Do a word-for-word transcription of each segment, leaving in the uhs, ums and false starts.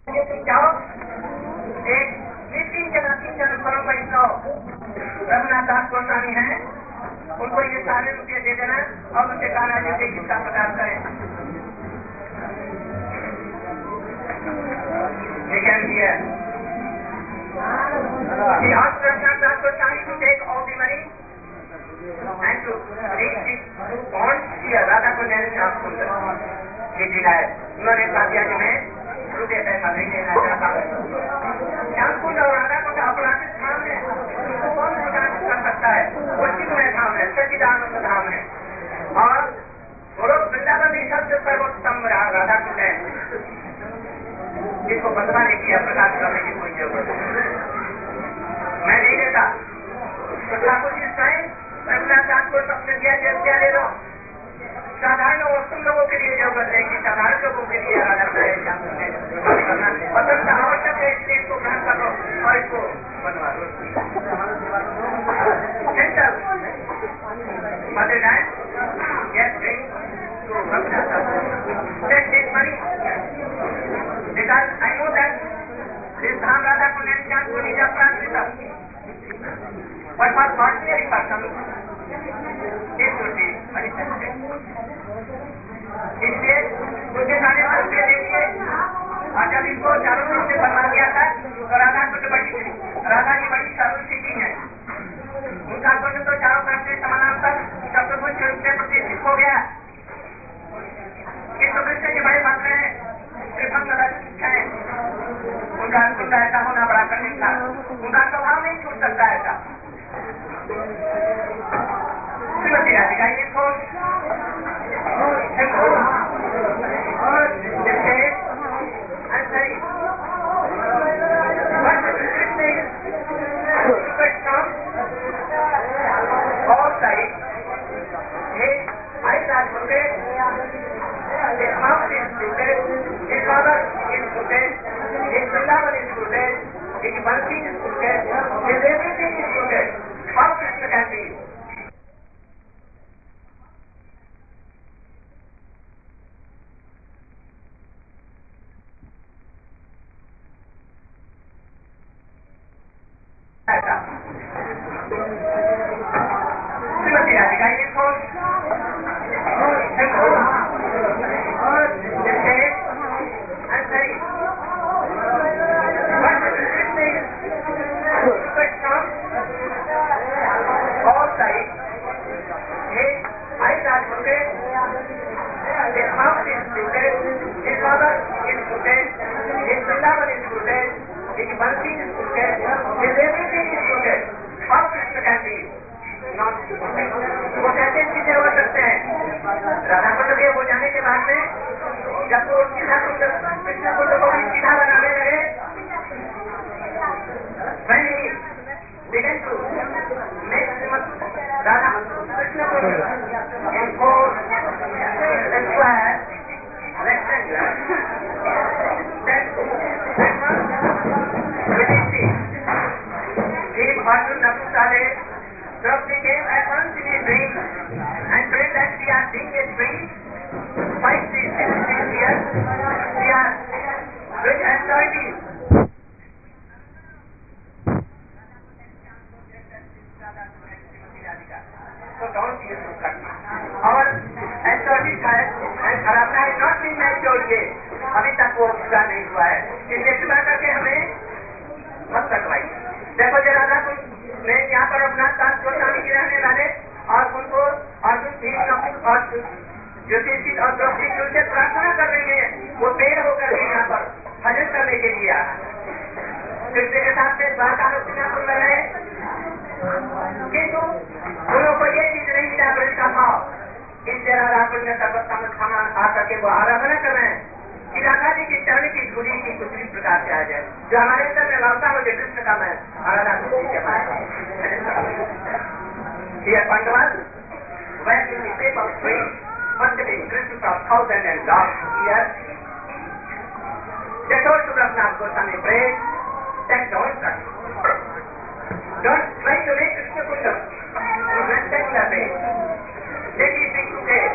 जाओ एक नितिन के नतीन जन परम वैष्णव रघुनाथ दास गोस्वामी है, उनको ये सारे रुपये दे देना और उनसे कहना जैसे किसका प्रचार करें। ये क्या किया? He asked Raghunath Das Goswami to take all the money and to reach the pond here, Radha Kund and Shyam Sundar. He denied. उन्होंने कहा कि मैं रुपये पैसा नहीं देना चाहता हूँ। श्याम कुंड और राधा कुंड अपराधिक धाम है, उसको कौन प्रकाशित कर सकता है? वो चिन्मय धाम है, सच्चिदानंद धाम है। और गोलोक वृंदावन भी सबसे सर्वोत्तम राधा कुंड है, जिसको बंधवाने की या प्रकाश करने की कोई जरूरत नहीं। मैं नहीं देता तो ठाकुर जी स्वयं रघुनाथ दास को सबसे दिया क्या ले लो। साधारण वस्तु लोगों के लिए जरूरत है कि साधारण लोगों के लिए पसंद आवश्यक है, इसलिए इसको ग्रहण कर लो और इसको बनवा लो। Because I know that this Dham Radha Kundan Kund is a practical, but for ordinary person, it should be unaccepted. इसलिए उसके सारे रुपये दे दिए और जब इसको चारों दिन से बनवा दिया था तो राधा कुंड बड़ी राधा की बड़ी सर्व सीटिंग है, उनका कुंड तो चारों तरफ से समानांतर शब्द कुछ रूप से प्रतिष्ठित हो गया। इस दृश्य के बड़े भक्त हैं, त्रिभंग है, उनका कुंड ऐसा होना बड़ा कठिन था, उनका स्वभाव नहीं छूट सकता ऐसा। श्रीमती राधिका इनको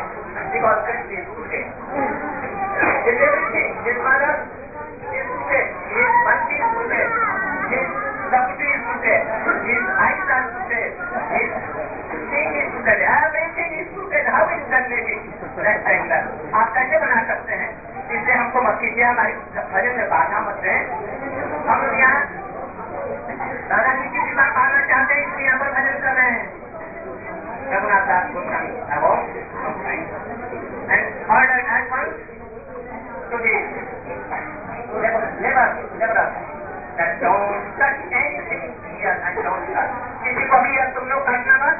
His everything, his mother, his rooted, everything is rooted. How is done living? Rectangle. आप कैसे बना सकते हैं? इसलिए हमको मत कीजिए, हमारी भजन में बाधा मत दें। हम लोग यहाँ दादा जी की कृपा पाना चाहते हैं, इसलिए यहाँ पर भजन कर रहे हैं। रघुनाथ दास Goswami about and ordered at once to the labor, labor, that don't touch anything here and don't touch. किसी को भी अब तुम लोग करना मत,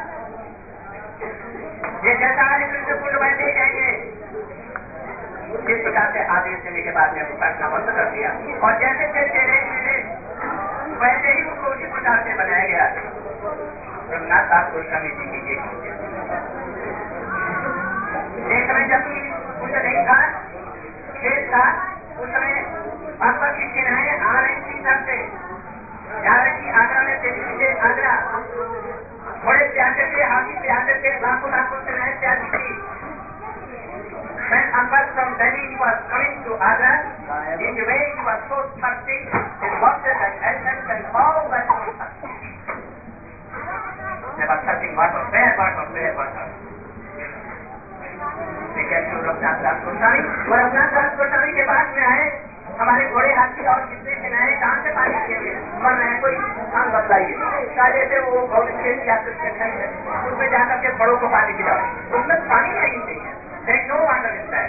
ये जैसा हरे कृष्ण कुंड वैसे ही जाएंगे। इस प्रकार से आदेश देने के बाद में करना बंद कर दिया और जैसे थे तेरे मिले वैसे ही उनको उसी प्रकार से बनाया गया। रघुनाथ दास गोस्वामी जी की ये एक समय जब कुछ नहीं था, खेत था, उस समय पापा की सेनाएं आ रही थी सबसे, जा रही थी आगरा में, दिल्ली से आगरा। बड़े प्यासे थे, हाथी पे आते थे, लाखों लाखों सेनाएं प्यासी थी। When Akbar from Delhi was coming to Agra, in the way he was so thirsty, his horses and elephants and all that were thirsty. They were touching water, bare water, bare water. They came to Raghunath दास गोस्वामी, और रघुनाथ दास गोस्वामी के पास में आए, हमारे घोड़े हाथी और जितने सेनाएं कहाँ से पानी पिएंगे, मर रहे हैं, कोई काम बदलाइए। काले से वो बहुत खेत या उसमें जाकर के बड़ों को पानी पिलाओ, उसमें पानी नहीं चाहिए। There is no water in that.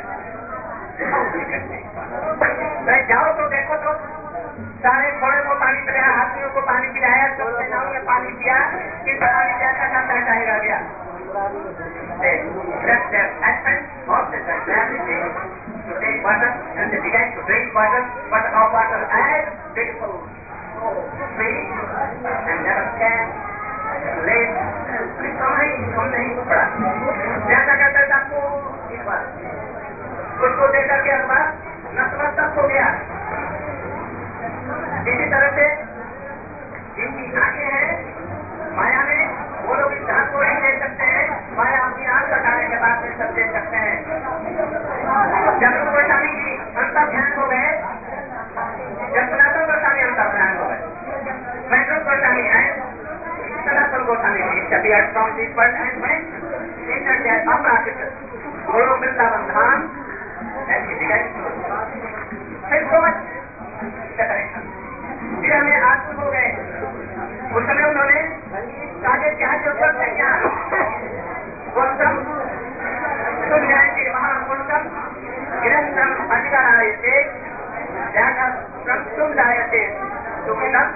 जाओ तो देखो तो सारे घोड़े को पानी पिलाया, हाथियों को पानी पिलाया, सब सेनाओं ने पानी पिया, किस पानी प्यासा का टहराएगा गया। Left their elephants, horses and everything to take water, and they began to drink water, but of water as beautiful, so sweet, and never scarce, late, कम नहीं, कम नहीं पड़ा। जैसा कहता था आपको उसको देकर के अखबार नतमस्तक हो गया। इसी तरह से जिनकी आंखें हैं माया में, वो लोग इस आंख को नहीं देख सकते हैं, माया अपनी आंख हटाने के बाद में सब देख सकते हैं। जब गोस्वामी जी अंतर ध्यान हो गए, जब सनातन गोस्वामी अंतर ध्यान हो गए, वैष्णव गोस्वामी आए, Sanatan Goswami ji appeared from this world and went entered their apparatus, Guru Vrindavan Dham, and he began to feel so much separation. फिर हमें आत्म हो गए। उस समय उन्होंने आगे क्या जरूरत है क्या? उत्तम सुन्यायते महापुरुषम गिरंतम अधिकारायते जाकर प्रस्तुतायते सुखितम।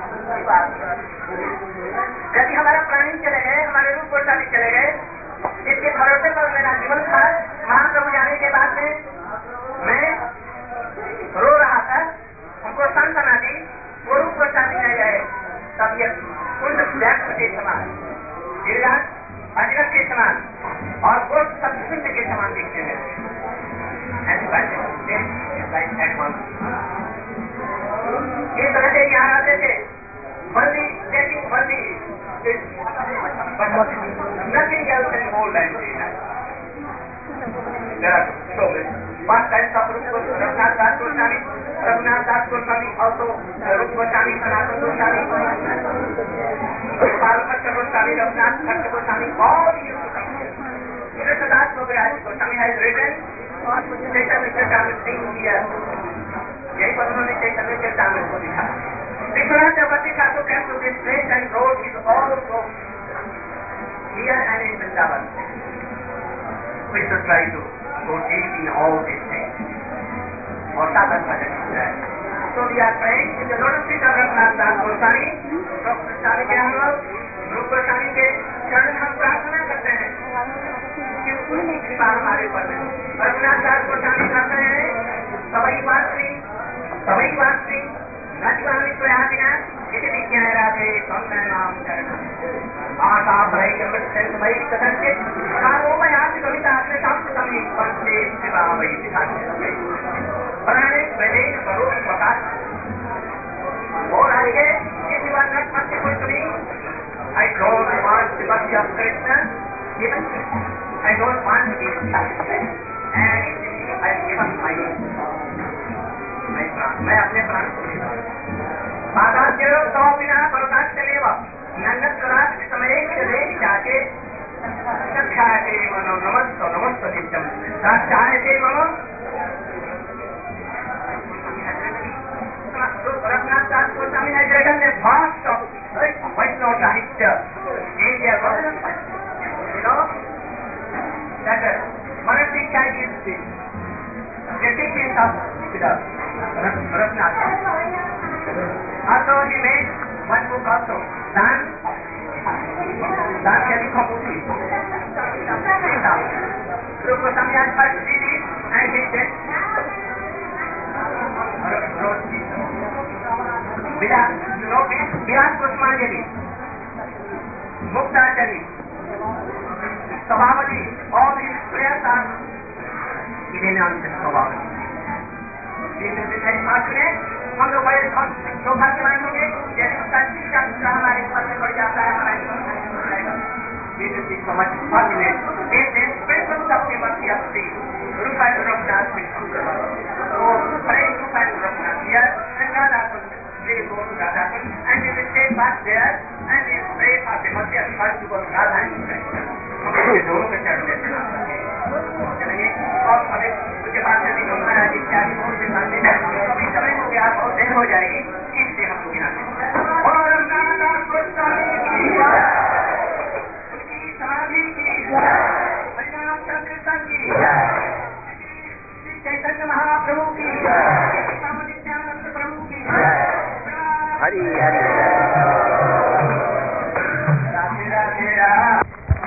यदि हमारा प्राणी चले गए, हमारे रूप गोस्वामी चले गए, जिसके भरोसे पर मेरा जीवन था, महाप्रभु जाने के बाद में मैं रो रहा था, हमको सांत्वना दी, वो रूप गोस्वामी नहीं गए, तब ये कुंड व्याप्त के समान, गिरिराज अजगर के समान और वो सब शून्य के समान दिखते हैं। इस तरह से यहाँ आते थे, बल्दी जैसी बल्दी, nothing else can hold them. There are so many. One type of Raghunath Das Goswami, Raghunath Das Goswami, also Rup Goswami, Sanatana Goswami, Paramahansa Goswami, Raghunath Das Goswami, all used to come here. Krishnadas Kaviraj Goswami has written, Chaitanya Charitamrita Singh here. यही पर उन्होंने चैतन्य चरितामृत को लिखा। विश्वनाथ चक्रवर्ती Thakur came to this place and wrote his all books here and in Vrindavan. We should try to go deep in all these things. और साधन भजन हो जाए। So we are praying in the lotus feet of Raghunath Das Goswami, Doctor Swami के हम लोग रूप गोस्वामी के चरण हम प्रार्थना करते हैं कि उनकी कृपा हमारे ऊपर है। रघुनाथ दास गोस्वामी कहते हैं, सवई वास्त्री सवई वास्त्री नचवामी प्रयादिना इति विज्ञाय राधे संज्ञा नाम चरण आशा भय अमृत भय कथनचित कामोमयाति कविता अपने शांत समी पंचे शिवा वही दिखाते बनाने पहले स्वरूप प्रकाश और आगे if you are not merciful to me, I don't want to be of Krishna, even I don't want to be satisfied. And I give up my मैं अपने प्राण को देता हूँ। पादास्यों तो बिना पर्वताच चलेवा नंगत करात समय चले जाके चक्षायते मनो नमस्त नमस्त नित्यम साक्षायते मनो Raghunath Das Goswami has written a vast of Vaishnava Sahitya in their works. You know that Manasiksha is the recipient of the Raghunath Das. Also he made one book also, Dan, Dan Yadikoputi. So Goswami has first read it and he said, wrote it. Vilas, you know Vilas Goswami, Muktachari, Savavadi, all these prayers are given on this Savavadi. This is the same fortunate, हम लोग बड़े सौभाग्यवान होंगे यदि उसका शिक्षा दूसरा हमारे घर में पड़ जाता है हमारे This is the so much fortunate. This is special supplement of the Rupa Raghunath Krishna. So, pray Rupa Raghunath here and Radha they go to Radha and we will stay back there and we pray for the mercy of God to go to Radha and Krishna. ये दोनों के चरण में प्रणाम करेंगे और हमें उसके बाद से दिनों महाराज इत्यादि बहुत से बातें कभी समय हो गया बहुत देर हो जाएगी इसलिए हम लोग यहाँ और रघुनाथ गोस्वामी की उनकी समाधि की हरिनाम संकीर्तन की चैतन्य महाप्रभु की नित्यानंद प्रभु की Hari Hari Radhe Radhe Radhe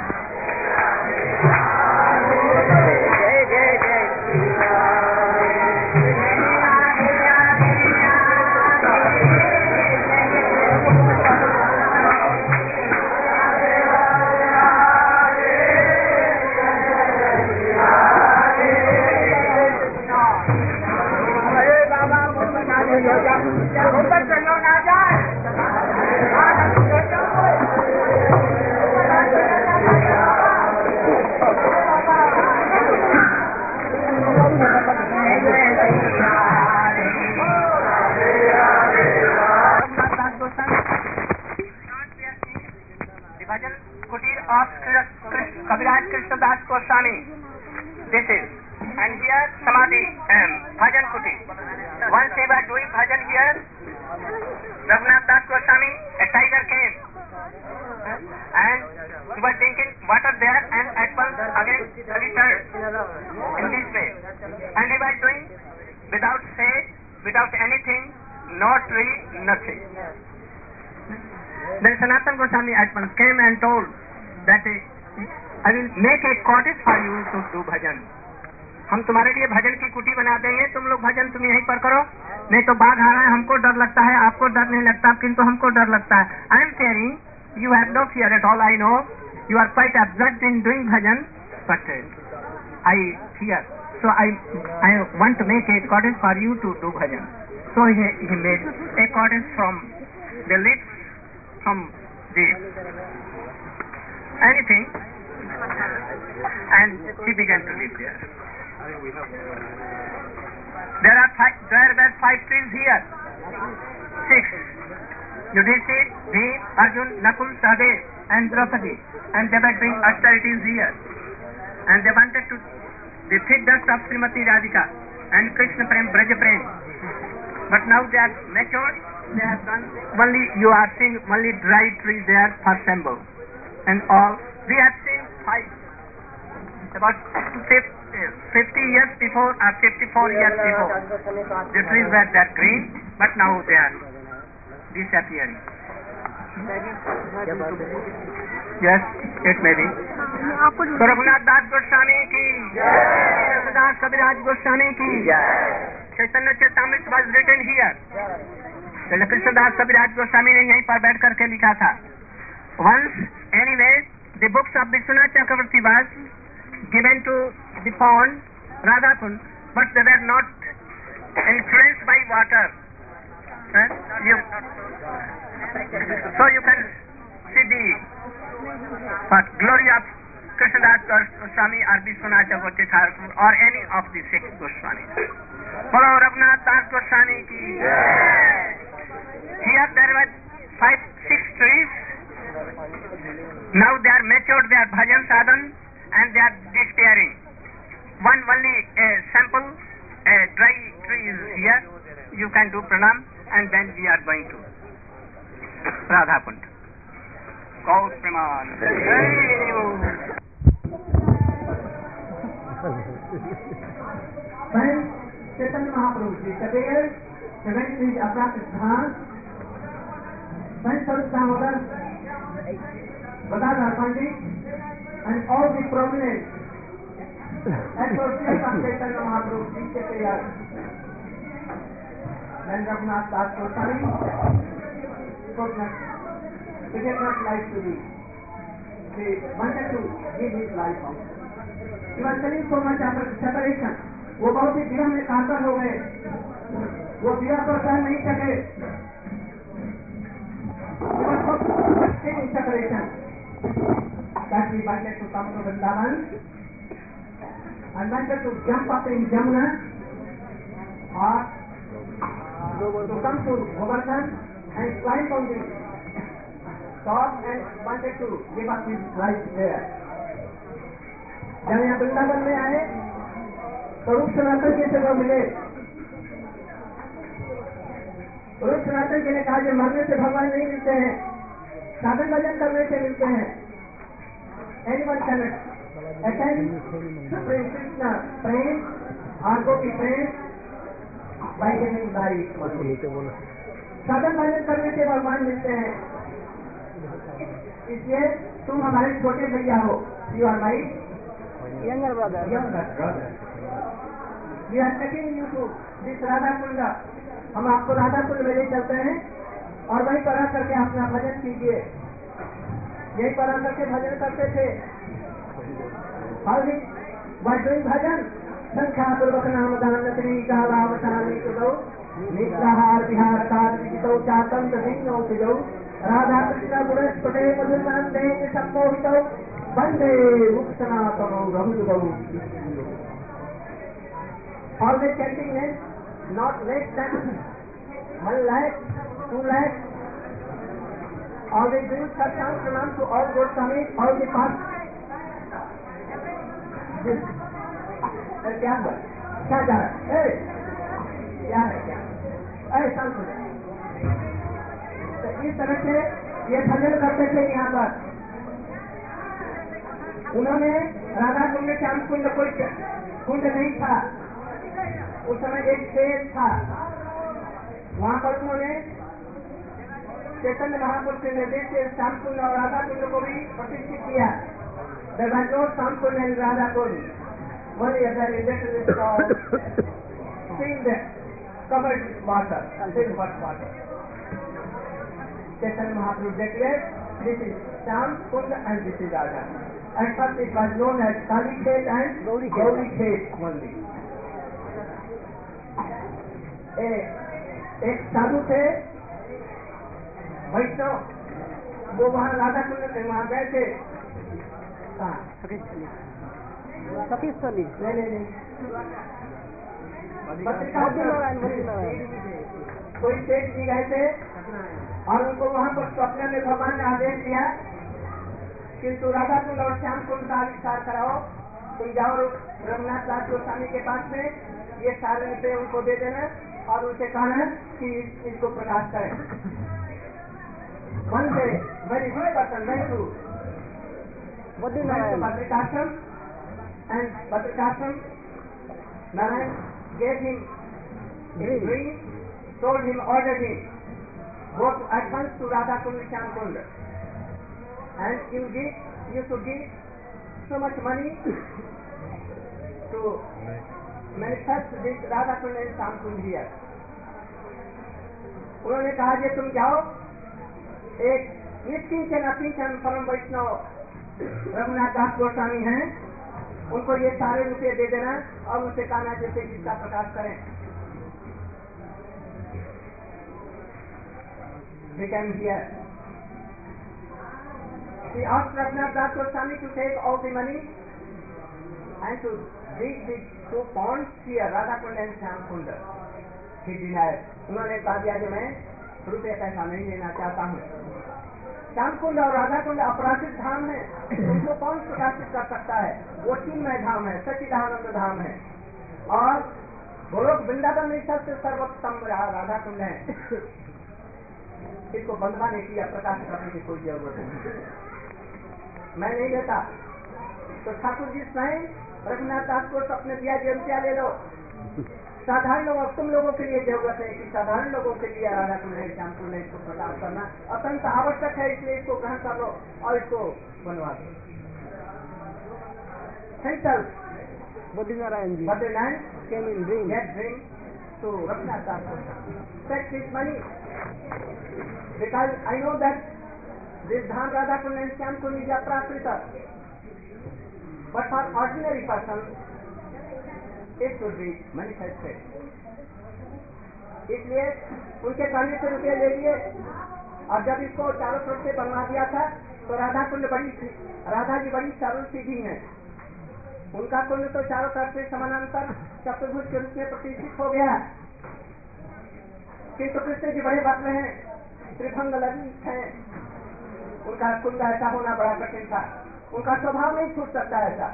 Kaviraj Krishna Das Goswami. This is, and here Samadhi um, Bhajan Kuti. Once they were doing bhajan here, Raghunath Das Goswami, a tiger came and he was drinking water there and at once again returned in this way. And he was doing without shade, without anything, no tree, nothing. Then Sanatana Goswami at once came and told that I will make a cottage for you to do bhajan. हम तुम्हारे लिए भजन की कुटी बना देंगे, तुम लोग भजन तुम यहीं पर करो, नहीं तो बाघ आ रहा है, हमको डर लगता है, आपको डर नहीं लगता, किंतु हमको डर लगता है. I am fearing, you have no fear at all, I know, you are quite absorbed in doing bhajan, but uh, I fear. So I I want to make a cottage for you to do bhajan. So he, he made a cottage from the lips, from the anything, and he began to live there. There are five, there were five trees here. Six. Yudhishthir, Bhim, Arjun, Nakul, Sahadev, and Draupadi. And they were doing austerities here. And they wanted to defeat the of Srimati Radhika and Krishna Prem, Braja Prem. But now they are matured. They have done only, you are seeing only dry trees there for symbol. And all, we have seen five. About fifty years before or fifty-four years before, the trees were that green, but now they are disappearing. Yes, it may be. So Raghunath Das Goswami ki, Das Kaviraj Goswami ki, Chaitanya Charitamrita was written here. Krishna Das Kaviraj Goswami ने यहीं पर बैठ करके लिखा था. Once, anyway, the books of Vishwanath Chakravarti was given to the pond, Radhakund, but they were not influenced by water. Huh? You, so you can see the but glory of Krishnadas Goswami or Vishwanath Chakravarti or any of the six Goswamis. Follow Raghunath Das Goswami ki. Here there were five, six trees. Now they are matured, they are bhajan sadhan, and they are despairing. One only a sample, a dry tree is here. You can do pranam, and then we are going to Radha Kund. Gaur Preman. When Chaitanya Mahaprabhu disappeared, they went to his Aprakrit Dham. When Sarup Damodar, Gadadhar Pandit, and all the prominent associates of Chaitanya Mahaprabhu disappeared. Then Raghunath Das Goswami could not, he did not like to be. He wanted to give his life up. He was telling so much after separation. वो बहुत ही विरह में कातर हो गए, वो विरह को सहन नहीं सके. He was so sick in separation that he wanted to come to Vrindavan and wanted to jump up in Jamuna or to come to Govardhan and climb on the top and wanted to give up his life there. जब यहाँ वृंदावन में आए तो रूप सनातन जी से वो मिले. रूप सनातन जी ने कहा कि मरने से भगवान नहीं मिलते हैं, साधन भजन करने से मिलते हैं. Anyone can attend Supreme Krishna praying or go to praying by getting life. साधन भजन करने से भगवान मिलते हैं. इसलिए तुम हमारे छोटे भैया हो. You are my younger brother. Younger brother. We are taking you to this Radha Kund. हम आपको राधा कुंड में ले चलते हैं और वहीं पर आकर के अपना भजन कीजिए. यहीं पर आकर के भजन करते थे. हरि वैष्णव भजन संख्या पूर्वक नाम दान श्री का भाव शानी कुदो निग्रहार विहार काल विजितो चातंत्र सिंह सिजो राधा कृष्ण गुणस्पटे मधुमान देह सम्मोहितो वंदे मुक्तनाथो रघुदो. Always chanting names, not less than one lakh, two lakh. Always doing satsang pranam to all Goswamis, all the past. क्या हुआ? क्या जा रहा है? क्या है क्या? अरे शांत हो जाए. तो इस तरह से ये भजन करते थे यहाँ पर. उन्होंने राधा कुंड श्याम कुंड कोई कुंड नहीं था. उस समय एक शेर था. वहाँ पर उन्होंने चैतन्य महापुरुष के निर्देश से श्याम कुंड और राधा कुंड को भी प्रतिष्ठित किया. There was no Shyam Kund and Radha Kund. Only other related is called sealed covered water, filled hot water. Chaitanya Mahaprabhu declared, this is Sham Kund and this is Radha. At first it was known as Kali Khet and Gauri Khet only. एक साधु थे वैष्णव, वो वहाँ राधा कुंड में वहाँ गए थे. नहीं नहीं नहीं कोई सेठ जी गए थे और उनको वहाँ पर स्वप्न में भगवान ने आदेश दिया किंतु राधा कुंड और श्याम कुंड का आविष्कार कराओ. तुम जाओ रघुनाथ दास गोस्वामी के पास में, ये सारे रुपये उनको दे देना और उनसे कहना कि इसको प्रकाश करें. One day, very good person went to Badrikashram and Badrikashram Narayan gave him a dream, told him, ordered him, go to at once to Radha Kund, Shyam Kund, and you give, you should give so much money to manifest this Radha Kund and Shyam Kund here. उन्होंने कहा कि तुम जाओ, एक निश्चिंत नतीचन परम वैष्णव रघुनाथ दास गोस्वामी हैं, उनको ये सारे रुपये दे देना और उनसे कहना जैसे जिसका प्रकाश करें. They came here. He asked Raghunath Das Goswami to take all the money and to dig the two ponds here, Radha Kund and Shyam Kund. He denied. उन्होंने कहा दिया कि मैं रुपये पैसा नहीं लेना चाहता हूँ. श्याम कुंड और राधा कुंड अपराधिक धाम है, उनको कौन प्रकाशित कर सकता है? वो चिन्मय धाम है, सच्चिदानंद धाम है। और गोलोक वृंदावन में सबसे सर्वोत्तम राधा कुंड है। इसको बंधवाने की या प्रकाशित करने की कोई जरूरत नहीं। मैं नहीं लेता तो ठाकुर जी स्वयं रघुनाथ दास को अपने दिया जी रुपया ले लो। साधारण लोगों, तुम लोगों के लिए जरूरत है कि साधारण लोगों के लिए राधा कुंड है, श्याम कुंड है, इसको प्रकाश करना अत्यंत आवश्यक है। इसलिए इसको ग्रहण कर लो और इसको बनवा दो। Bodhinarayan ji Bhadranath came in dream. get drink to Raghunath Das. Take his money because I know that this Dham Radha Kund and Shyam Kund is Yatrakrita. But for ordinary person, it should be manifested. इसलिए उनके कहने से रुपये ले लिए और जब इसको चारों तरफ से बनवा दिया था तो राधा कुंड बड़ी राधा जी बड़ी सरल सीधी है। उनका कुंड तो चारों तरफ से समानांतर चतुर्भुज के रूप में प्रतिष्ठित हो गया, किंतु कृष्ण जी बड़े भक्त हैं, त्रिभंग ललित है। उनका कुंड ऐसा होना बड़ा कठिन था, उनका स्वभाव नहीं छूट सकता ऐसा।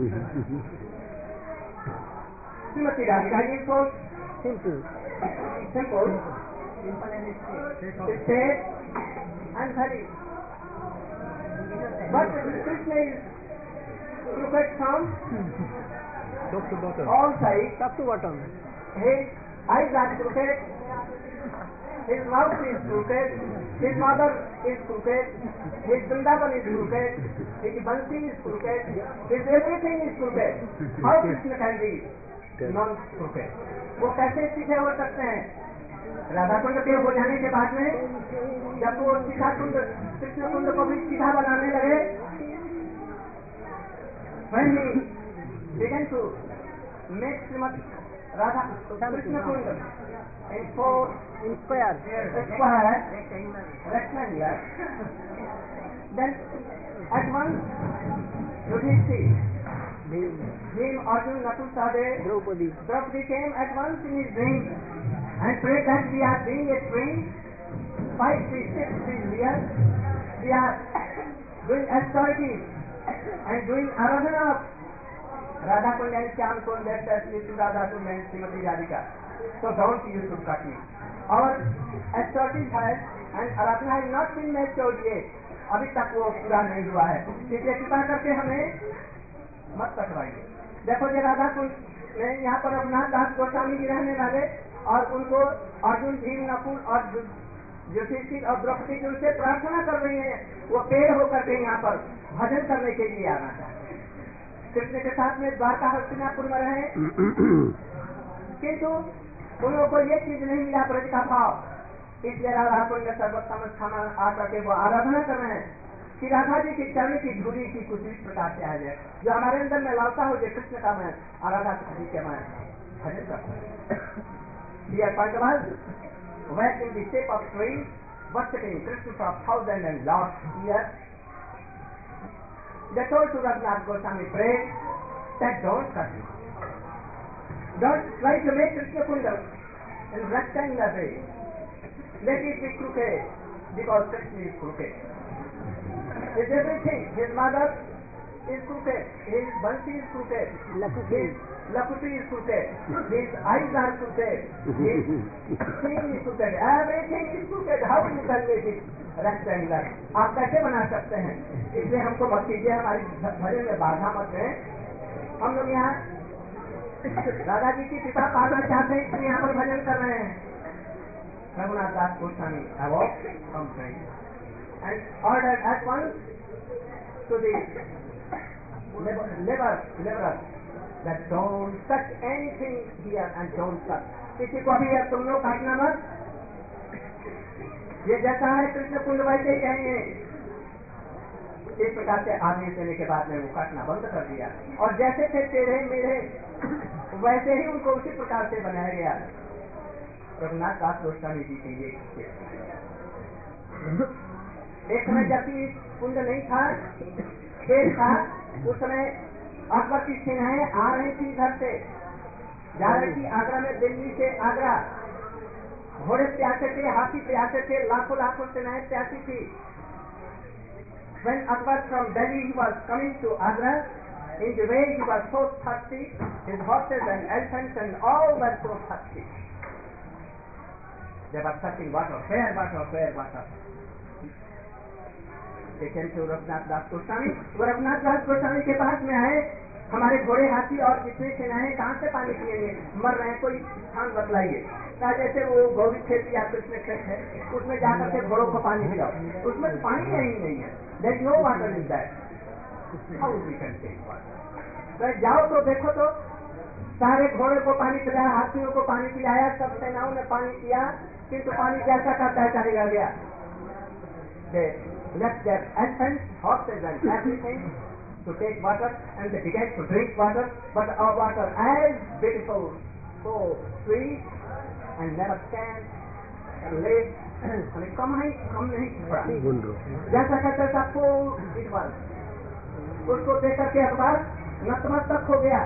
श्रीमती राधिका जी को Simple. simple, straight and very. But Krishna is crooked from Top to bottom. all sides. Top to bottom. His eyes are crooked, his mouth is crooked, his mother is crooked, his Vrindavan is crooked, his Bansi is crooked, his everything is crooked. How Krishna can be non-crooked? वो कैसे सीधे हो सकते हैं? राधा कुंड के हो जाने के बाद में जब वो सीधा कुंड कृष्ण कुंड को भी सीधा बनाने लगे, when he began to make Srimad Radha Krishna Kund in four Inspire. square rectangular, then at once Yudhishthir, Bhim. Bhim, Arjun, Nakul, Sahdev, Draupadi. Draupadi came at once in his dream and prayed that we are doing a train, five, three, six, three years, we are doing austerities and doing aradhana of Radha Kund and Shyam Kund, that is to Radha Kund and Srimati Radhika. So don't you should cut me. Our austerities has and aradhana has not been matured yet. अभी तक वो पूरा नहीं हुआ है, इसलिए कृपा करके हमें मत कटवाइए। देखो ये राधा कुंड में यहाँ पर रघुनाथ दास गोस्वामी जी रहने वाले और उनको अर्जुन, भीम, नकुल और युधिष्ठिर और द्रौपदी जी उनसे प्रार्थना कर रही हैं, वो पेड़ होकर के यहाँ पर भजन करने के लिए आना चाहते हैं। कृष्ण के साथ में द्वारका हस्तिनापुर में रहे, किंतु उन लोगों को ये चीज नहीं मिला ब्रज का भाव, इसलिए राधा कुंड सर्वोत्तम स्थान आकर के वो आराधना कर रहे हैं कि राधा जी की चरण की धूली की कुछ इस प्रकार से आ जाए, जो हमारे अंदर में लाता हो, जो कृष्ण का मैं आराधा जी के मैं भजन करता हूँ। Dear Pandavas, were in the shape of trees, worshipping Krishna for thousand and lost years. They told to Raghunath Goswami, pray that don't cut me. Don't try to make Krishna Kunda in rectangular way. Let it be crooked, because Krishna is crooked. His everything, his mother is crooked, his Bansi is crooked, his Lakuti is crooked, his eyes are crooked, his skin is crooked, everything is crooked. How you can make it rectangular? आप कैसे बना सकते हैं? इसलिए हमको मत कीजिए, हमारी भजन में बाधा मत है। हम लोग यहाँ दादा जी की कृपा पाना चाहते हैं, इसलिए यहाँ पर भजन कर रहे हैं। Raghunath Das Goswami awoke from dream and ordered at once to the laborer that don't touch anything here and don't touch. किसी को भी अब तुम लोग काटना मत, ये जैसा है कृष्ण कुंड वैसे ही कहेंगे। इस प्रकार से आदेश देने के बाद में वो काटना बंद कर दिया और जैसे थे टेढ़े मेढ़े वैसे ही उनको उसी प्रकार से बनाया गया। रघुनाथ दास गोस्वामी जी के लिए एक समय जबकि कुंड नहीं था, खेत था, उस समय अकबर की सेनाएं आ रही थी इधर से, जा रही थी आगरा में, दिल्ली से आगरा। घोड़े प्यासे थे, हाथी प्यासे थे, लाखों लाखों सेनाएं प्यासी थी। When Akbar from Delhi was coming to Agra, in the way he was so thirsty, his horses and elephants and all were so thirsty. They were searching water, where water, where water. They came to Raghunath दास गोस्वामी. वो रघुनाथ दास गोस्वामी के पास में आए, हमारे घोड़े हाथी और जितने सेनाएं कहाँ से पानी पिएंगे, मर रहे हैं, कोई स्थान बतलाइए. कहा जैसे वो गौरी खेत या कृष्ण खेत है, उसमें जाकर के घोड़ों को पानी पिलाओ. उसमें पानी नहीं नहीं है. There is no water in that. How we can take water? तो जाओ तो देखो तो सारे घोड़े को पानी पिलाया, हाथियों को पानी पिलाया, सब सेनाओं ने पानी पिया, किंतु पानी जैसा का तैसा चला गया. They left their elephants, horses and everything to take water, and they began to drink water, but our water as beautiful, so sweet, and never stand and live, and कम नहीं कम नहीं पड़ा. जैसा का तैसा full it was. उसको देख करके अखबार नतमस्तक हो गया.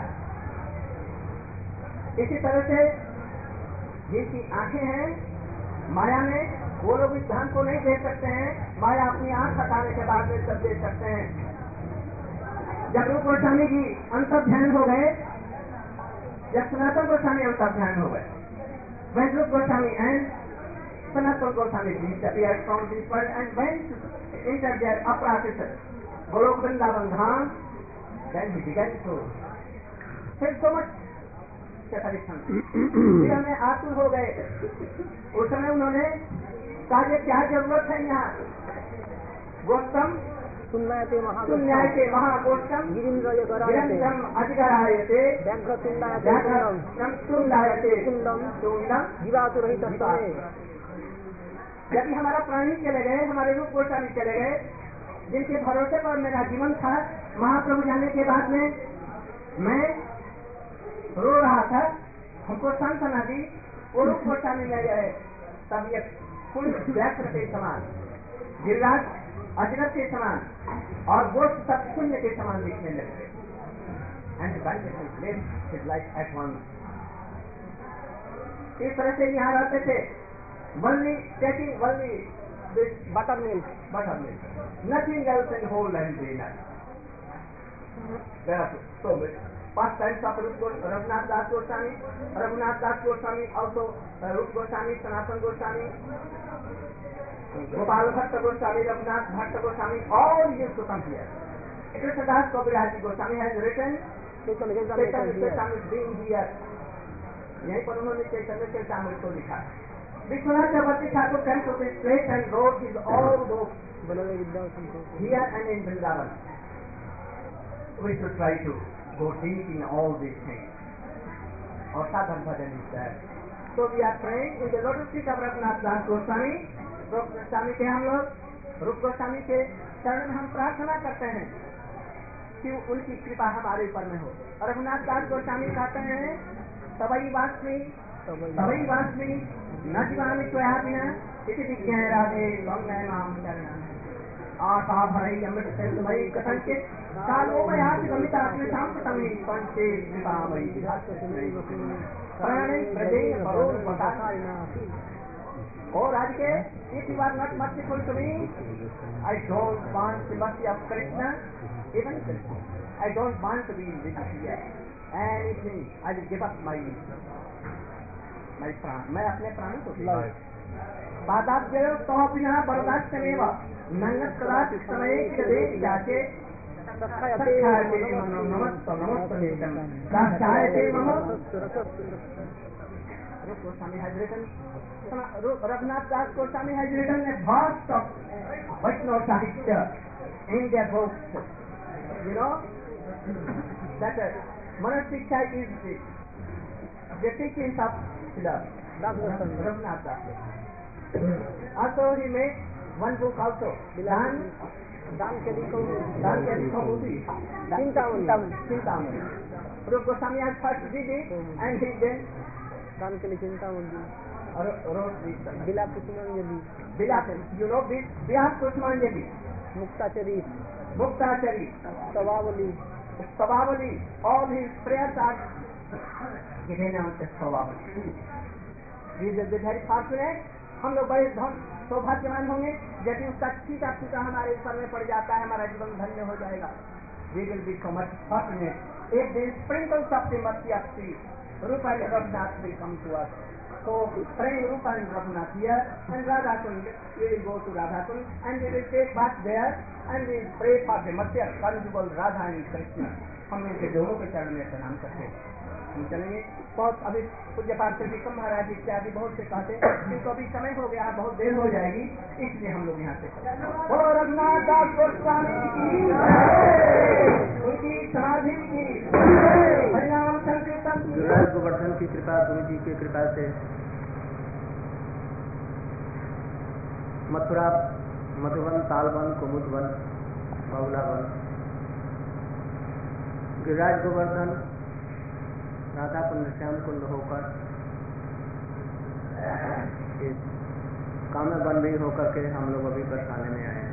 इसी तरह से जिनकी आंखें हैं माया में, वो लोग इस धन को नहीं देख सकते हैं. माया अपनी आंख हटाने के बाद में सब देख सकते हैं. जब रूप गोस्वामी जी अंतर्ध्यान हो गए, जब सनातन गोस्वामी अंतर्ध्यान हो गए, when Rupa Goswami and Sanatana Goswami disappeared from this world and went to enter their apparatus, Golok Vrindavan Dham, then he began to feel so much separation. फिर हमें आतुर हो गए. उस समय उन्होंने कहा ये क्या जरूरत है यहाँ, गोस्तम सुन्नायते सुन्नायते महागोष्ठम गिरिन्द्रम अधिकारायते व्याघ्रम सुन्नायते कुंडम कुंडम जीवातुरहित समय. यदि हमारा प्राणी चले गए, हमारे रूप गोस्वामी चले गए, जिनके भरोसे पर मेरा जीवन था, महाप्रभु जाने के बाद में मैं रो रहा था, हमको सांत्वना दी, वो रूप गोस्वामी ले गए. तब ये कुल व्याघ्र के समान, गिरिराज अजगर के समान और वो सब शून्य के समान दिखने लगे. And his life at once. इस तरह से यहाँ रहते थे. Only taking only buttermilk buttermilk, nothing else in whole and dinner. So first time of Raghunath Das Goswami, Raghunath Das Goswami, also uh, Rupa Goswami, Sanatana Goswami, Gopal Bhatta Goswami, Raghunath Bhatta Goswami, all used to come here. Krishnadas Kaviraj Goswami has written, Chaitanya Charitamrita being here. यहीं पर उन्होंने चैतन्य चरितामृत को लिखा. विश्वनाथ चक्रवर्ती Thakur came to this place and wrote his all books here and in Vrindavan. We should try to go deep in all these things. Or sadhan bhajan is there. So we are praying in the lotus feet of Raghunath Das Goswami. रूप गोस्वामी के हम लोग रूप गोस्वामी के चरण में हम प्रार्थना करते हैं कि उनकी कृपा हमारे ऊपर में हो. रघुनाथ दास गोस्वामी कहते हैं तवई वास्मी तवई वास्मी न जीवामि त्वया बिना इति विज्ञाय राधे गंगे नाम चरण आशा भरई अमृत सिंधुमयी कथंचित कालोमयाति गमितात्म सांप्रतमी पंचे कृपामयी प्राणे प्रदेन परोर पताकारिणा. और आज के if you are not merciful to me, I don't want the mercy of Krishna, even Krishna. I don't want to be with you. Anything, I will give up my my प्राण. मैं अपने प्राणों को पादाब्जयो तव बिना बरदास्तमेव नंगत कदाच समय कृदे जाचे सत्खायते मनो नमस्त नमस्तमेतम दाक्षायते मम. Rupa Goswami has written, Raghunath Das Goswami has written a vast of Vaishnava Sahitya in their books. You know that uh, Manasiksha is the, the teachings of Raghunath Das. Also he made one book also, Dan Dan Dan Kelikamuti, Chintamani. Chintamani. Rupa Goswami has first did it and he then दान के लिए चिंता होगी. और wrote this. बिलाप कुसुमांजलि. बिलाप, you know this? बिलाप कुसुमांजलि. मुक्ताचरी. मुक्ताचरी. स्तवावली. स्तवावली. All his prayers are given on the स्तवावली. We will be very fortunate. हम लोग बड़े धन सौभाग्यवान होंगे। यदि उसका छीटा छीटा हमारे ऊपर में पड़ जाता है, हमारा जीवन धन्य हो जाएगा। We will be so much fortunate if the sprinkles of the mercy of the Rupa and Raghunath will come to us. So bring Rupa and Raghunath here, and Radha Kund, we will go to Radha Kund and we will take bath there and we will pray for the mercy of conjugal Radha and Krishna. हम इनके दोनों के चरण में प्रणाम करते हैं। हम चलेंगे। बहुत अभी पूज्य पाठ विक्रम महाराज इत्यादि बहुत से कहते हैं, किंतु अभी समय हो गया, बहुत देर हो जाएगी, इसलिए हम लोग यहाँ से बोलो रघुनाथ दास गोस्वामी की उनकी समाधि की हरिनाम संकीर्तन गिरिराज गोवर्धन की कृपा, गुरु जी की कृपा से मथुरा, मधुवन, तालवन, कुमुदवन, बहुलावन, गिरिराज गोवर्धन, राधा कुंड, श्याम कुंड होकर इस काम्य वन भी होकर के हम लोग अभी बरसाने में आए।